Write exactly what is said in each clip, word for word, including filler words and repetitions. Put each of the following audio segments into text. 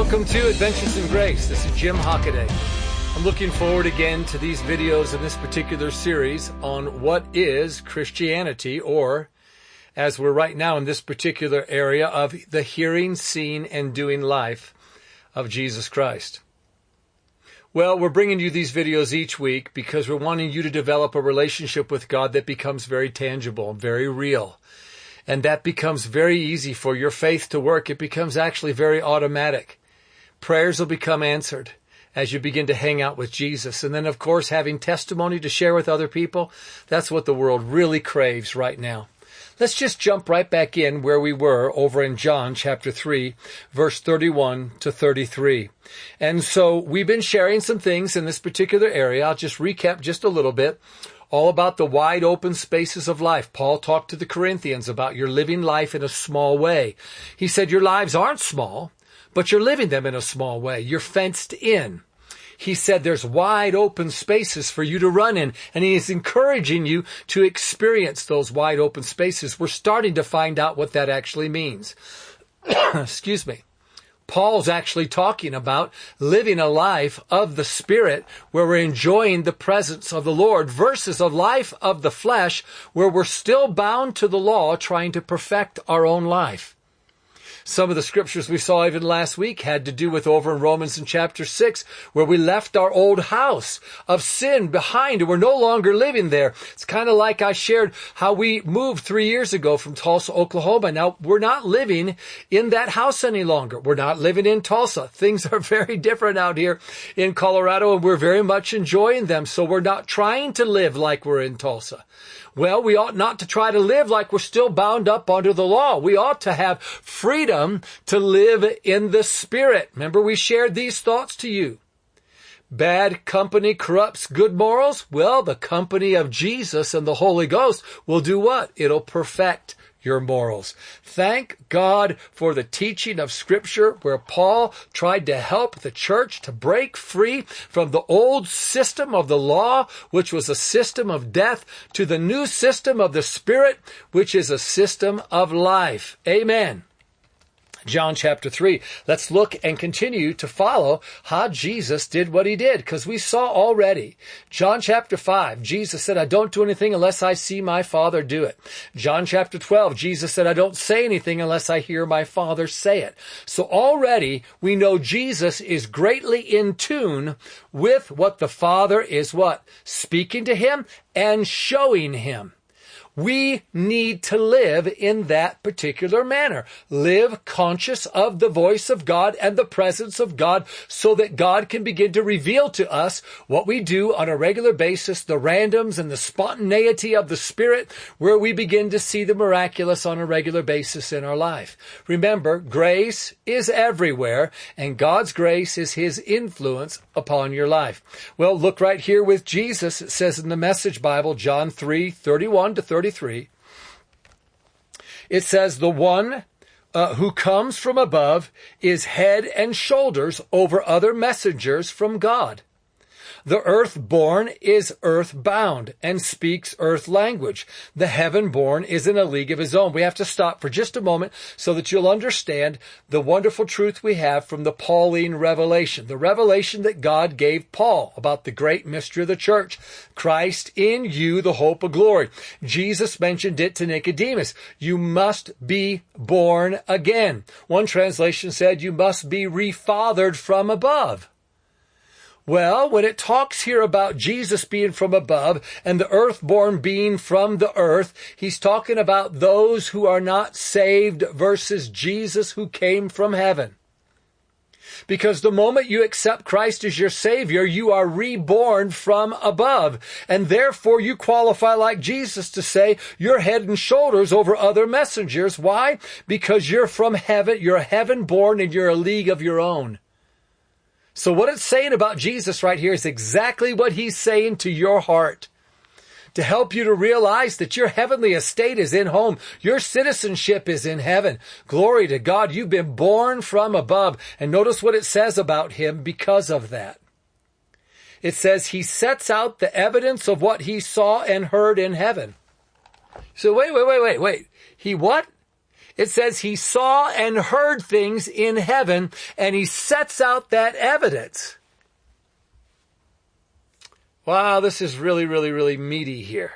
Welcome to Adventures in Grace. This is Jim Hockaday. I'm looking forward again to these videos in this particular series on what is Christianity, or as we're right now in this particular area of the hearing, seeing, and doing life of Jesus Christ. Well, we're bringing you these videos each week because we're wanting you to develop a relationship with God that becomes very tangible, very real. And that becomes very easy for your faith to work. It becomes actually very automatic. Prayers will become answered as you begin to hang out with Jesus. And then, of course, having testimony to share with other people, that's what the world really craves right now. Let's just jump right back in where we were over in John chapter three, verse thirty-one to thirty-three. And so we've been sharing some things in this particular area. I'll just recap just a little bit. All about the wide open spaces of life. Paul talked to the Corinthians about your living life in a small way. He said your lives aren't small, but you're living them in a small way. You're fenced in. He said there's wide open spaces for you to run in, and he is encouraging you to experience those wide open spaces. We're starting to find out what that actually means. Excuse me. Paul's actually talking about living a life of the Spirit where we're enjoying the presence of the Lord versus a life of the flesh where we're still bound to the law trying to perfect our own life. Some of the scriptures we saw even last week had to do with over in Romans in chapter six, where we left our old house of sin behind and we're no longer living there. It's kind of like I shared how we moved three years ago from Tulsa, Oklahoma. Now, we're not living in that house any longer. We're not living in Tulsa. Things are very different out here in Colorado, and we're very much enjoying them. So we're not trying to live like we're in Tulsa. Well, we ought not to try to live like we're still bound up under the law. We ought to have freedom to live in the Spirit. Remember, we shared these thoughts to you. Bad company corrupts good morals. Well, the company of Jesus and the Holy Ghost will do what? It'll perfect your morals. Thank God for the teaching of Scripture where Paul tried to help the church to break free from the old system of the law, which was a system of death, to the new system of the Spirit, which is a system of life. Amen. John chapter three. Let's look and continue to follow how Jesus did what he did, because we saw already. John chapter five, Jesus said, I don't do anything unless I see my Father do it. John chapter twelve, Jesus said, I don't say anything unless I hear my Father say it. So already we know Jesus is greatly in tune with what the Father is what? Speaking to him and showing him. We need to live in that particular manner. Live conscious of the voice of God and the presence of God so that God can begin to reveal to us what we do on a regular basis, the randoms and the spontaneity of the Spirit, where we begin to see the miraculous on a regular basis in our life. Remember, grace is everywhere, and God's grace is his influence upon your life. Well, look right here with Jesus. It says in the Message Bible, John three, thirty-one to thirty-three. It says, the one uh, who comes from above is head and shoulders over other messengers from God. The earth-born is earth-bound and speaks earth language. The heaven-born is in a league of his own. We have to stop for just a moment so that you'll understand the wonderful truth we have from the Pauline revelation, the revelation that God gave Paul about the great mystery of the church. Christ in you, the hope of glory. Jesus mentioned it to Nicodemus. You must be born again. One translation said you must be refathered from above. Well, when it talks here about Jesus being from above and the earthborn being from the earth, he's talking about those who are not saved versus Jesus who came from heaven. Because the moment you accept Christ as your Savior, you are reborn from above. And therefore you qualify like Jesus to say you're head and shoulders over other messengers. Why? Because you're from heaven, you're heaven-born, and you're a league of your own. So what it's saying about Jesus right here is exactly what he's saying to your heart. To help you to realize that your heavenly estate is in home. Your citizenship is in heaven. Glory to God. You've been born from above. And notice what it says about him because of that. It says he sets out the evidence of what he saw and heard in heaven. So wait, wait, wait, wait, wait. He what? It says he saw and heard things in heaven, and he sets out that evidence. Wow, this is really, really, really meaty here.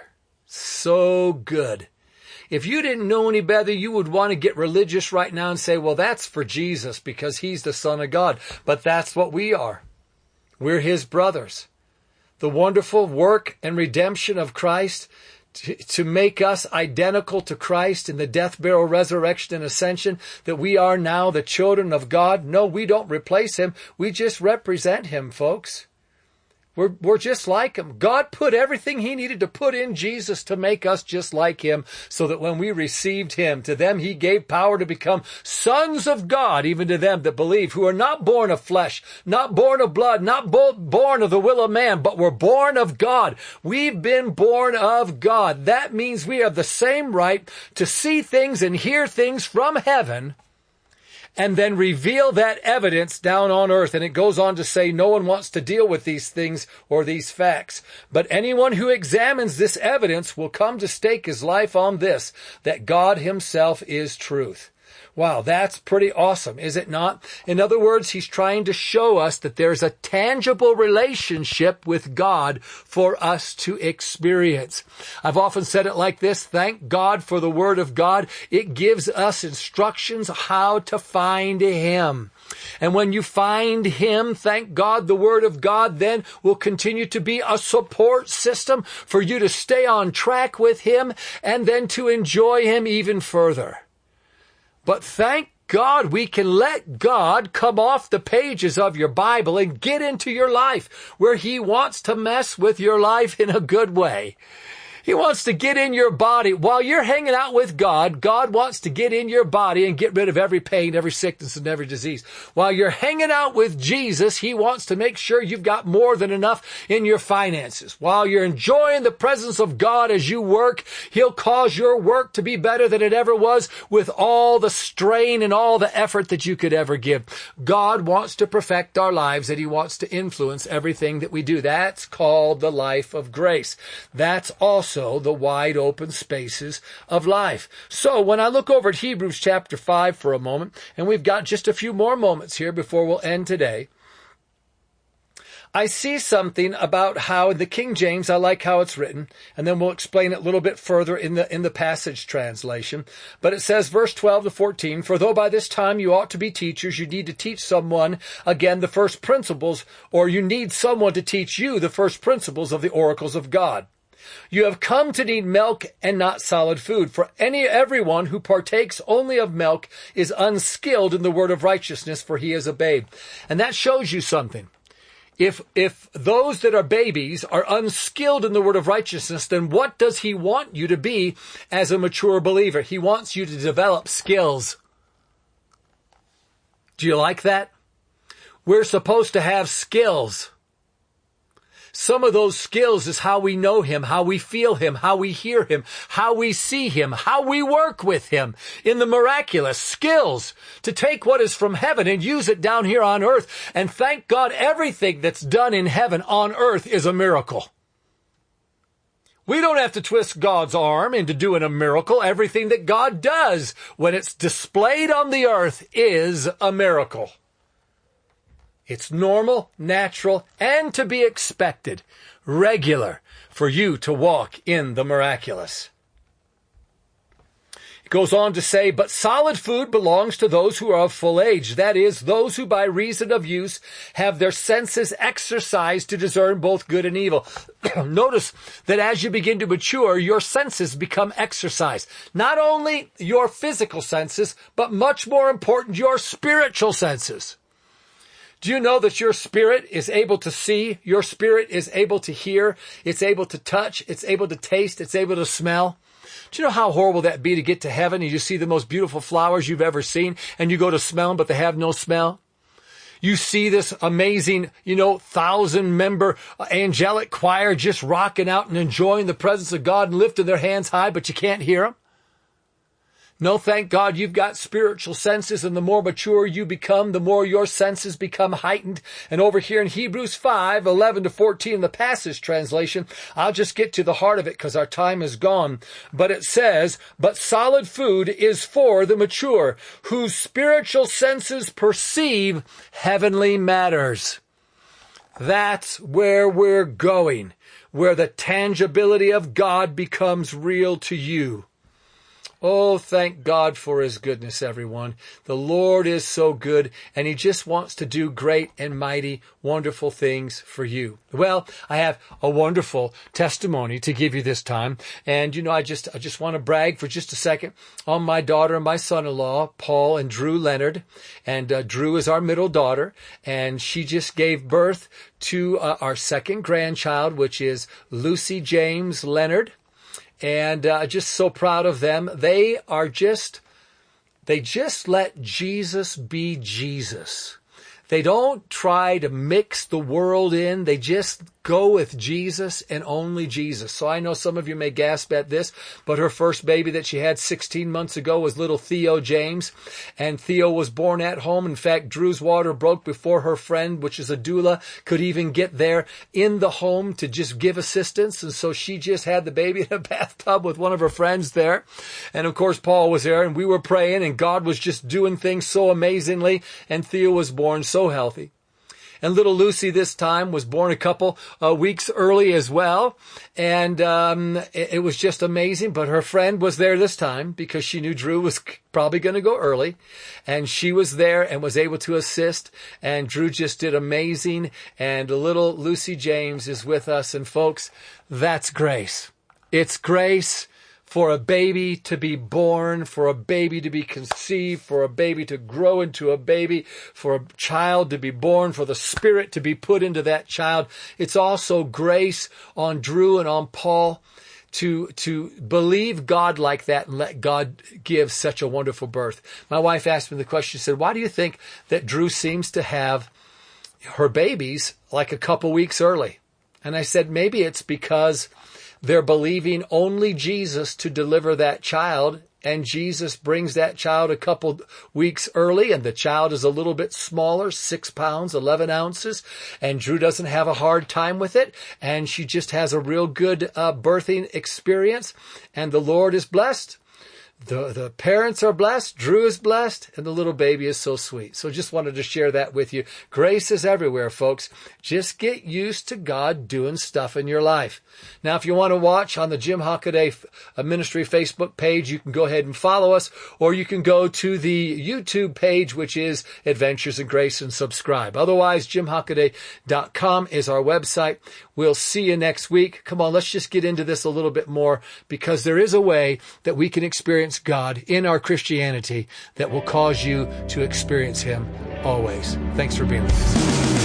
So good. If you didn't know any better, you would want to get religious right now and say, well, that's for Jesus because he's the Son of God. But that's what we are. We're his brothers. The wonderful work and redemption of Christ to, to make us identical to Christ in the death, burial, resurrection, and ascension, that we are now the children of God. No, we don't replace him. We just represent him, folks. We're, we're just like him. God put everything he needed to put in Jesus to make us just like him, so that when we received him, to them he gave power to become sons of God, even to them that believe, who are not born of flesh, not born of blood, not bo- born of the will of man, but were born of God. We've been born of God. That means we have the same right to see things and hear things from heaven, and then reveal that evidence down on earth. And it goes on to say no one wants to deal with these things or these facts. But anyone who examines this evidence will come to stake his life on this, that God himself is truth. Wow, that's pretty awesome, is it not? In other words, he's trying to show us that there's a tangible relationship with God for us to experience. I've often said it like this: thank God for the Word of God. It gives us instructions how to find him. And when you find him, thank God, the Word of God then will continue to be a support system for you to stay on track with him and then to enjoy him even further. But thank God we can let God come off the pages of your Bible and get into your life where he wants to mess with your life in a good way. He wants to get in your body. While you're hanging out with God, God wants to get in your body and get rid of every pain, every sickness, and every disease. While you're hanging out with Jesus, he wants to make sure you've got more than enough in your finances. While you're enjoying the presence of God as you work, he'll cause your work to be better than it ever was, with all the strain and all the effort that you could ever give. God wants to perfect our lives, and he wants to influence everything that we do. That's called the life of grace. That's also the wide open spaces of life. So when I look over at Hebrews chapter five for a moment, and we've got just a few more moments here before we'll end today, I see something about how in the King James, I like how it's written, and then we'll explain it a little bit further in the in the Passage translation. But it says, verse twelve to fourteen, for though by this time you ought to be teachers, you need to teach someone, again, the first principles, or you need someone to teach you the first principles of the oracles of God. You have come to need milk and not solid food, for any everyone who partakes only of milk is unskilled in the word of righteousness, for he is a babe. And that shows you something. If if those that are babies are unskilled in the word of righteousness, then what does he want you to be as a mature believer? He wants you to develop skills. Do you like that? We're supposed to have skills. Some of those skills is how we know him, how we feel him, how we hear him, how we see him, how we work with him in the miraculous. Skills to take what is from heaven and use it down here on earth. And thank God everything that's done in heaven on earth is a miracle. We don't have to twist God's arm into doing a miracle. Everything that God does when it's displayed on the earth is a miracle. It's normal, natural, and to be expected, regular, for you to walk in the miraculous. It goes on to say, but solid food belongs to those who are of full age. That is, those who by reason of use have their senses exercised to discern both good and evil. Notice that as you begin to mature, your senses become exercised. Not only your physical senses, but much more important, your spiritual senses. Do you know that your spirit is able to see? Your spirit is able to hear. It's able to touch. It's able to taste. It's able to smell. Do you know how horrible that'd be to get to heaven and you see the most beautiful flowers you've ever seen and you go to smell them, but they have no smell? You see this amazing, you know, thousand member angelic choir just rocking out and enjoying the presence of God and lifting their hands high, but you can't hear them? No, thank God you've got spiritual senses, and the more mature you become, the more your senses become heightened. And over here in Hebrews five, eleven to fourteen, in the Passage translation, I'll just get to the heart of it because our time is gone. But it says, but solid food is for the mature, whose spiritual senses perceive heavenly matters. That's where we're going, where the tangibility of God becomes real to you. Oh, thank God for His goodness, everyone. The Lord is so good, and He just wants to do great and mighty, wonderful things for you. Well, I have a wonderful testimony to give you this time. And, you know, I just, I just want to brag for just a second on my daughter and my son-in-law, Paul and Drew Leonard. And uh, Drew is our middle daughter, and she just gave birth to uh, our second grandchild, which is Lucy James Leonard. And uh, just so proud of them. They are just, they just let Jesus be Jesus. They don't try to mix the world in. They just go with Jesus and only Jesus. So I know some of you may gasp at this, but her first baby that she had sixteen months ago was little Theo James. And Theo was born at home. In fact, Drew's water broke before her friend, which is a doula, could even get there in the home to just give assistance. And so she just had the baby in a bathtub with one of her friends there. And of course, Paul was there, and we were praying, and God was just doing things so amazingly. And Theo was born so healthy. And little Lucy this time was born a couple uh, weeks early as well. And um, it, it was just amazing. But her friend was there this time because she knew Drew was probably going to go early. And she was there and was able to assist. And Drew just did amazing. And little Lucy James is with us. And folks, that's grace. It's grace. For a baby to be born, for a baby to be conceived, for a baby to grow into a baby, for a child to be born, for the Spirit to be put into that child. It's also grace on Drew and on Paul to, to believe God like that and let God give such a wonderful birth. My wife asked me the question, she said, why do you think that Drew seems to have her babies like a couple weeks early? And I said, maybe it's because they're believing only Jesus to deliver that child, and Jesus brings that child a couple weeks early, and the child is a little bit smaller, six pounds, eleven ounces, and Drew doesn't have a hard time with it, and she just has a real good uh, birthing experience, and the Lord is blessed. The, the parents are blessed, Drew is blessed, and the little baby is so sweet. So just wanted to share that with you. Grace is everywhere, folks. Just get used to God doing stuff in your life. Now, if you want to watch on the Jim Hockaday Ministry Facebook page, you can go ahead and follow us, or you can go to the YouTube page, which is Adventures in Grace, and subscribe. Otherwise, jim hockaday dot com is our website. We'll see you next week. Come on, let's just get into this a little bit more, because there is a way that we can experience God in our Christianity that will cause you to experience Him always. Thanks for being with us.